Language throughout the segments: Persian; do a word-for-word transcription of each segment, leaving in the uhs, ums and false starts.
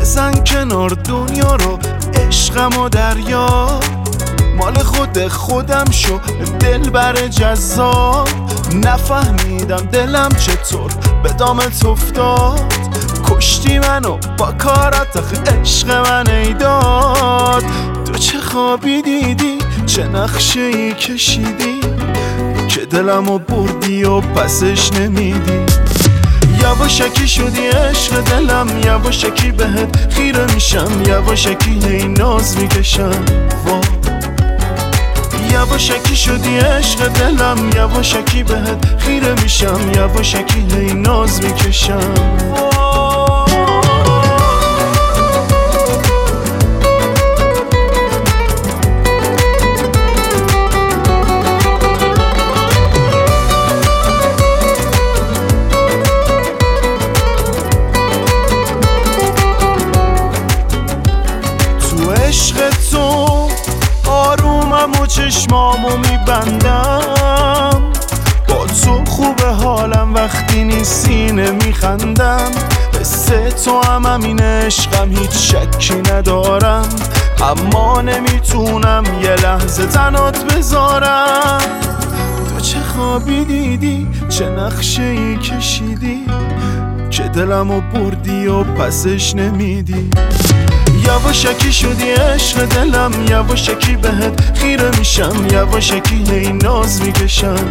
بزن کنار دنیا رو، عشقم و دریا مال خود خودم شو، دل بر جذاب. نفهمیدم دلم چطور به دامت افتاد، کشتی منو با کارت آخه عشق من ایداد. تو چه خوابی دیدی، چه نقشه ای کشیدی که دلمو بردی و پسش نمیدی. یواشکی شدی عشق دلم، یواشکی بهت خیره میشم، یواشکی هی ناز میکشم. یواشکی شدی عشق دلم، یواشکی بهت خیره میشم، یواشکی هی ناز میکشم. تو عشق تو آرومم و چشمامو میبندم، با تو خوب حالم وقتی نیستی نمیخندم. حس تو هم همین عشقم، هیچ شکی ندارم، اما نمیتونم یه لحظه تنات بذارم. تو چه خوابی دیدی، چه نقشه ای کشیدی که دلمو بردی و پسش نمیدی. یواشکی شدی عشق دلم، یواشکی بهت خیره میشم، یواشکی هی ناز میکشم.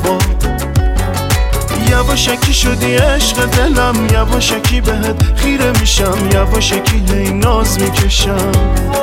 یواشکی شدی عشق دلم، یواشکی بهت خیره میشم، یواشکی هی ناز میکشم.